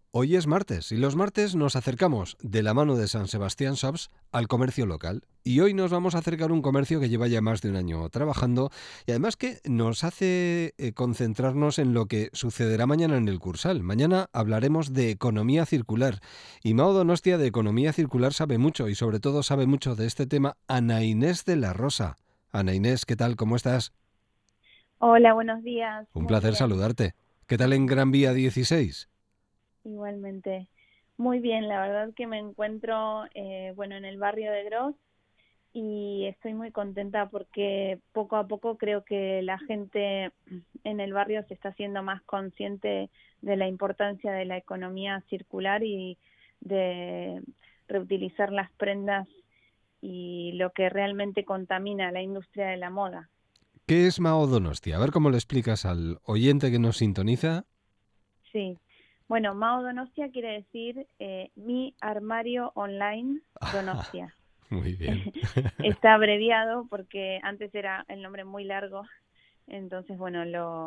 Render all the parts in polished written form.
Hoy es martes y los martes nos acercamos de la mano de San Sebastián Shops al comercio local. Y hoy nos vamos a acercar a un comercio que lleva ya más de un año trabajando y además que nos hace concentrarnos en lo que sucederá mañana en el Cursal. Mañana hablaremos de economía circular y Mao Donostia de economía circular sabe mucho y sobre todo sabe mucho de este tema Ana Inés de la Rosa. Ana Inés, ¿qué tal? ¿Cómo estás? Hola, buenos días. Un Muy placer bien. saludarte. ¿Qué tal en Gran Vía 16? Igualmente. Muy bien, la verdad que me encuentro, bueno, en el barrio de Gros y estoy muy contenta porque poco a poco creo que la gente en el barrio se está haciendo más consciente de la importancia de la economía circular y de reutilizar las prendas y lo que realmente contamina la industria de la moda. ¿Qué es Mao Donostia? A ver cómo le explicas al oyente que nos sintoniza. Sí, bueno, Mao Donostia quiere decir mi armario online Donostia. Muy bien. Está abreviado porque antes era el nombre muy largo, entonces bueno,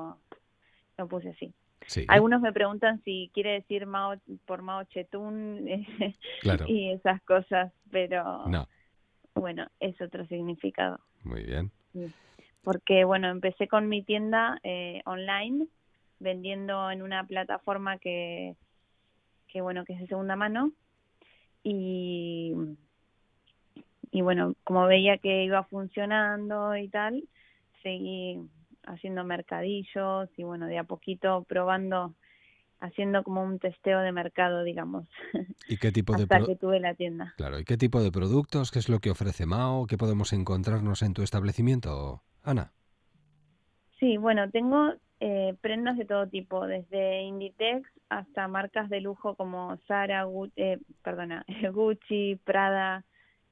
lo puse así. Sí, Algunos me preguntan si quiere decir Mao por Mao Zedong claro. y esas cosas, pero No, bueno, es otro significado. muy bien. Sí. Porque bueno, empecé con mi tienda online vendiendo en una plataforma que bueno, que es de segunda mano y, y bueno, como veía que iba funcionando y tal, seguí haciendo mercadillos y bueno, de a poquito probando, haciendo como un testeo de mercado, digamos, ¿Y qué tipo de hasta que tuve la tienda. claro, ¿y qué tipo de productos? ¿Qué es lo que ofrece Mao? ¿Qué podemos encontrarnos en tu establecimiento, Ana? Sí, bueno, tengo prendas de todo tipo, desde Inditex hasta marcas de lujo como Zara, perdona, Gucci, Prada,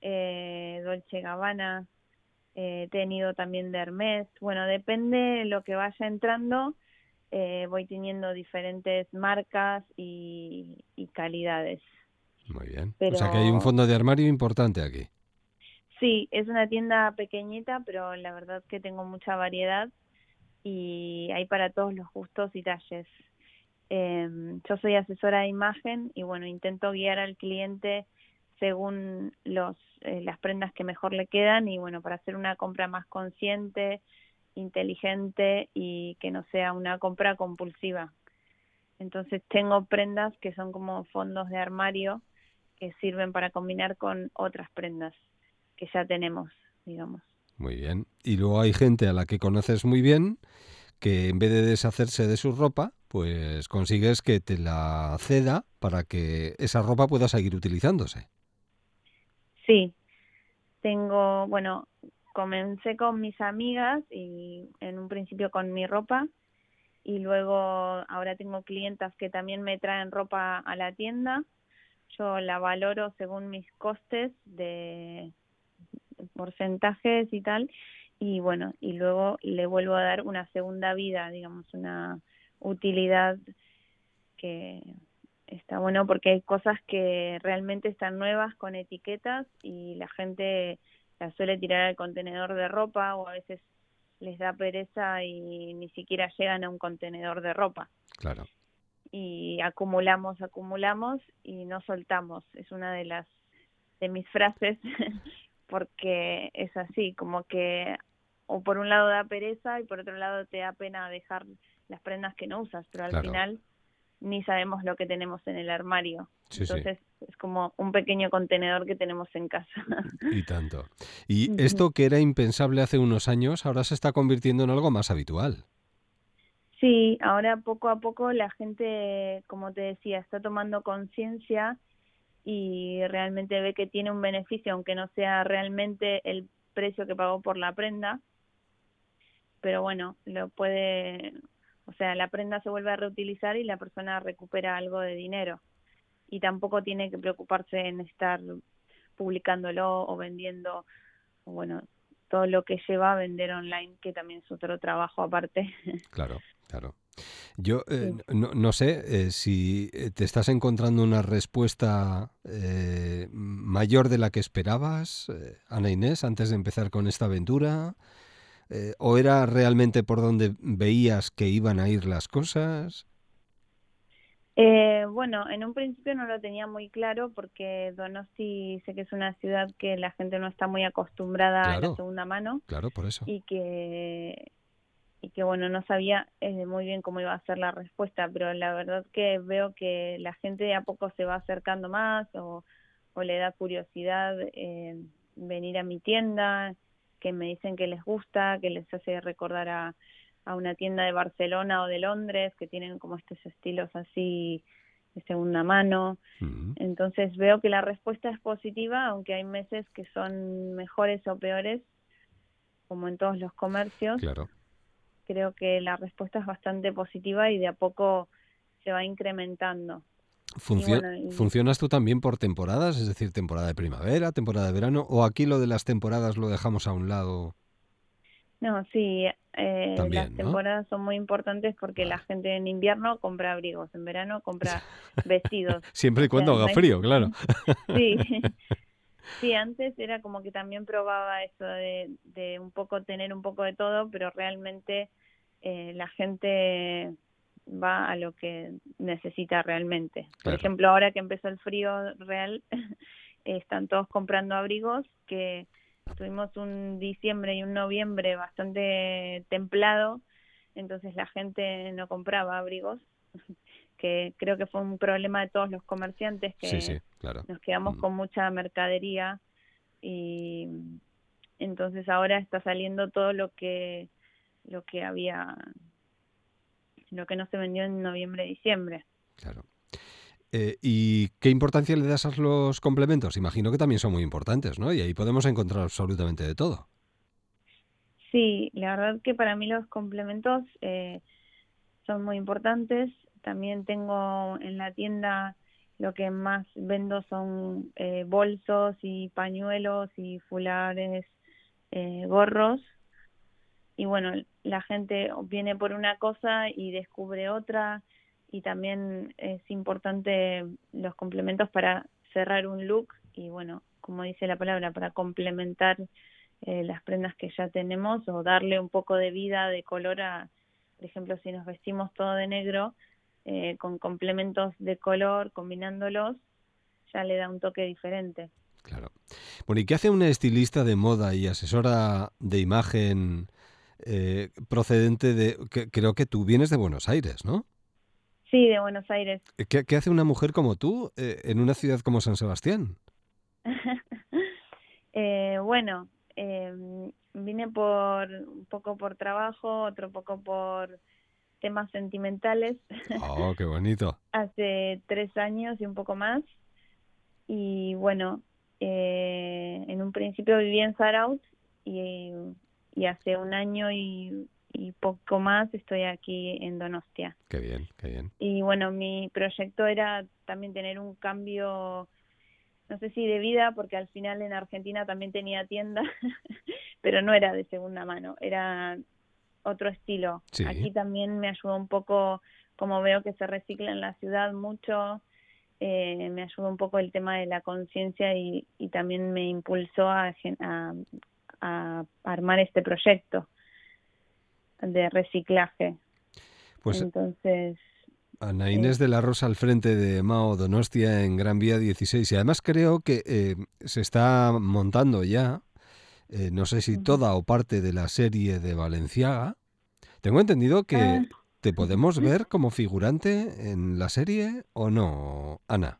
Dolce Gabbana, he tenido también de Hermès. Bueno, depende de lo que vaya entrando, voy teniendo diferentes marcas y calidades. Muy bien. O sea que hay un Pero fondo de armario importante aquí. sí, es una tienda pequeñita, pero la verdad que tengo mucha variedad y hay para todos los gustos y talles. Yo soy asesora de imagen y bueno, intento guiar al cliente según las prendas que mejor le quedan y bueno, para hacer una compra más consciente, inteligente y que no sea una compra compulsiva. Entonces tengo prendas que son como fondos de armario que sirven para combinar con otras prendas que ya tenemos, digamos. Muy bien. Y luego hay gente a la que conoces muy bien que en vez de deshacerse de su ropa, pues consigues que te la ceda para que esa ropa pueda seguir utilizándose. Sí, tengo, bueno, comencé con mis amigas y en un principio con mi ropa y luego ahora tengo clientas que también me traen ropa a la tienda. Yo la valoro según mis costes de porcentajes y tal y bueno, y luego le vuelvo a dar una segunda vida, digamos, una utilidad que está bueno porque hay cosas que realmente están nuevas con etiquetas y la gente las suele tirar al contenedor de ropa o a veces les da pereza y ni siquiera llegan a un contenedor de ropa. Claro. Y acumulamos y no soltamos. Es una de mis frases porque es así, como que o por un lado da pereza y por otro lado te da pena dejar las prendas que no usas, pero al Claro. final ni sabemos lo que tenemos en el armario. Sí, sí. Entonces es como un pequeño contenedor que tenemos en casa. Y tanto. Y Ujú. esto que era impensable hace unos años, ahora se está convirtiendo en algo más habitual. Sí, ahora poco a poco la gente, como te decía, está tomando conciencia y realmente ve que tiene un beneficio, aunque no sea realmente el precio que pagó por la prenda, pero bueno, lo puede, o sea, la prenda se vuelve a reutilizar y la persona recupera algo de dinero y tampoco tiene que preocuparse en estar publicándolo o vendiendo, o bueno, todo lo que lleva a vender online, que también es otro trabajo aparte. Claro, claro. Yo Sí. no sé si te estás encontrando una respuesta mayor de la que esperabas, Ana Inés, antes de empezar con esta aventura, o era realmente por donde veías que iban a ir las cosas. Bueno, en un principio no lo tenía muy claro porque Donosti sé que es una ciudad que la gente no está muy acostumbrada a la Claro, segunda mano claro, por eso. y que bueno, no sabía muy bien cómo iba a ser la respuesta, pero la verdad que veo que la gente de a poco se va acercando más o le da curiosidad venir a mi tienda, que me dicen que les gusta, que les hace recordar a una tienda de Barcelona o de Londres, que tienen como estos estilos así de segunda mano. Mm, Entonces veo que la respuesta es positiva, aunque hay meses que son mejores o peores, como en todos los comercios. claro. Creo que la respuesta es bastante positiva y de a poco se va incrementando. Y bueno, ¿Funcionas tú también por temporadas? Es decir, temporada de primavera, temporada de verano, o aquí lo de las temporadas lo dejamos a un lado no, sí, las también, ¿no? temporadas son muy importantes porque la Vale. gente en invierno compra abrigos, en verano compra vestidos. Siempre O y cuando sea, no haga hay... frío, claro. Sí, sí, antes era como que también probaba eso de un poco tener un poco de todo, pero realmente la gente va a lo que necesita realmente. Por Claro. ejemplo, ahora que empezó el frío real, están todos comprando abrigos, que tuvimos un diciembre y un noviembre bastante templado, entonces la gente no compraba abrigos, que creo que fue un problema de todos los comerciantes, Sí, sí, que claro. nos quedamos Mm. con mucha mercadería y entonces ahora está saliendo todo lo que había, lo que no se vendió en noviembre, diciembre. Claro. ¿Y qué importancia le das a los complementos? Imagino que también son muy importantes, ¿no? Y ahí podemos encontrar absolutamente de todo. Sí, la verdad que para mí los complementos son muy importantes. También tengo en la tienda lo que más vendo son bolsos y pañuelos y fulares, gorros. Y bueno, la gente viene por una cosa y descubre otra, y también es importante los complementos para cerrar un look y bueno, como dice la palabra, para complementar las prendas que ya tenemos o darle un poco de vida, de color a, por ejemplo, si nos vestimos todo de negro, con complementos de color, combinándolos, ya le da un toque diferente. Claro. Bueno, ¿y qué hace una estilista de moda y asesora de imagen procedente de... creo que tú vienes de Buenos Aires, ¿no? Sí, de Buenos Aires. ¿Qué hace una mujer como tú en una ciudad como San Sebastián? Bueno, vine por un poco por trabajo, otro poco por temas sentimentales, Oh, qué bonito. hace 3 años y un poco más. Y bueno, en un principio viví en Zarauz y, y hace un año y poco más estoy aquí en Donostia. Qué bien, qué bien. Y bueno, mi proyecto era también tener un cambio, no sé si de vida, porque al final en Argentina también tenía tienda, pero no era de segunda mano, era otro estilo. Sí, Aquí también me ayudó un poco, como veo que se recicla en la ciudad mucho, me ayudó un poco el tema de la conciencia y también me impulsó a armar este proyecto de reciclaje. pues Entonces, Ana eh, Inés de la Rosa al frente de Mao Donostia en Gran Vía 16. Y además creo que se está montando ya, no sé si ujú. toda o parte de la serie de Balenciaga. Tengo entendido que Ah, te podemos ver como figurante en la serie o no, Ana.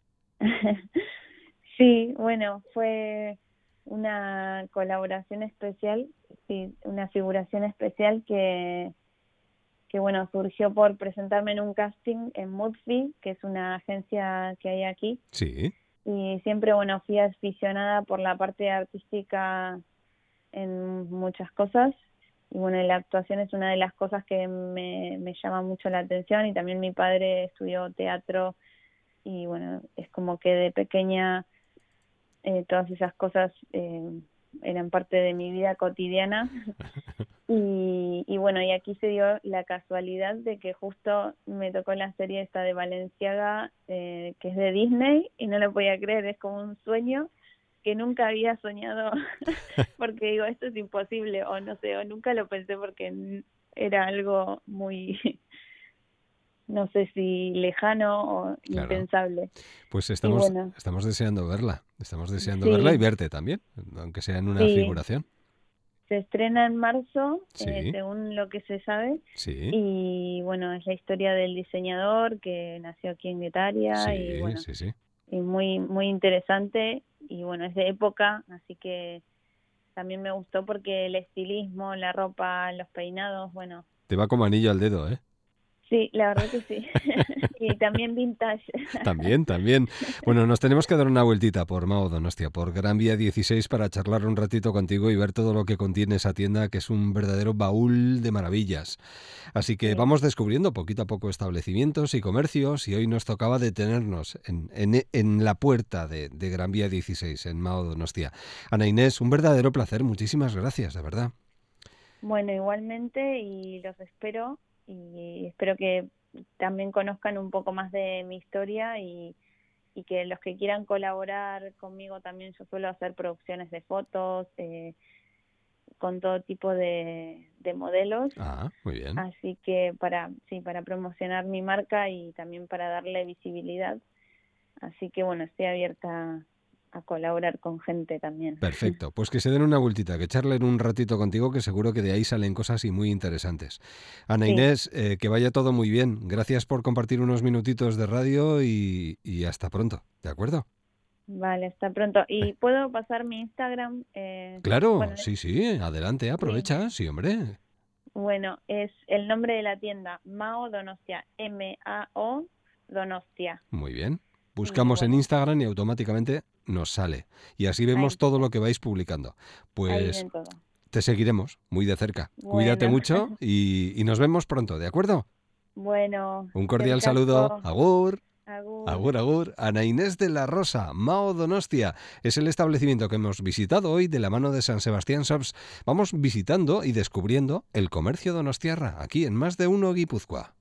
sí, bueno, fue una colaboración especial, sí, una figuración especial que bueno, surgió por presentarme en un casting en Moodfy, que es una agencia que hay aquí, Sí, y siempre, bueno, fui aficionada por la parte artística en muchas cosas, y bueno, la actuación es una de las cosas que me llama mucho la atención, y también mi padre estudió teatro, y bueno, es como que de pequeña todas esas cosas eran parte de mi vida cotidiana. Y bueno, y aquí se dio la casualidad de que justo me tocó la serie esta de Balenciaga, que es de Disney, y no lo podía creer, es como un sueño que nunca había soñado, porque digo, esto es imposible, o no sé, o nunca lo pensé porque era algo muy, no sé si lejano o Claro. impensable. Pues Y bueno, estamos deseando verla. Estamos deseando verla y sí, verte también, aunque sea en una sí, figuración. se estrena en marzo, Sí, según lo que se sabe, sí, y bueno, es la historia del diseñador que nació aquí en Guetaria y sí, bueno, sí, sí. y muy, muy interesante y bueno, es de época, así que también me gustó porque el estilismo, la ropa, los peinados, bueno, Te va como anillo al dedo, ¿eh? sí, la verdad que sí. Y también vintage. También, también. Bueno, nos tenemos que dar una vueltita por Mao Donostia, por Gran Vía 16 para charlar un ratito contigo y ver todo lo que contiene esa tienda, que es un verdadero baúl de maravillas. Así que Sí, vamos descubriendo poquito a poco establecimientos y comercios y hoy nos tocaba detenernos en la puerta de Gran Vía 16, en Mao Donostia. Ana Inés, un verdadero placer. Muchísimas gracias, de verdad. bueno, igualmente y los espero y espero que también conozcan un poco más de mi historia y que los que quieran colaborar conmigo también, yo suelo hacer producciones de fotos con todo tipo de modelos, Ah, muy bien. así que sí, para promocionar mi marca y también para darle visibilidad, así que bueno, estoy abierta a colaborar con gente también. Perfecto, pues que se den una vueltita, que charlen un ratito contigo, que seguro que de ahí salen cosas y muy interesantes. Ana Sí, Inés, que vaya todo muy bien. Gracias por compartir unos minutitos de radio y hasta pronto, ¿de acuerdo? vale, hasta pronto. Eh, ¿Y puedo pasar mi Instagram? claro, Bueno, sí, sí, adelante, sí. aprovecha, sí, hombre. Bueno, es el nombre de la tienda, Mao Donostia, Mao Donostia. Muy bien. Y Buscamos en bueno, Instagram y automáticamente nos sale. Y así vemos ahí, todo lo que vais publicando. ahí Pues ven todo. te seguiremos muy de cerca. Cuídate Bueno, mucho y nos vemos pronto, ¿de acuerdo? bueno, Un eskerrik cordial saludo. asko, Agur. agur. Agur, agur. Ana Inés de la Rosa, Mao Donostia. Es el establecimiento que hemos visitado hoy de la mano de San Sebastián Shops. Vamos visitando y descubriendo el comercio donostiarra, aquí en Más de Uno Guipúzcoa.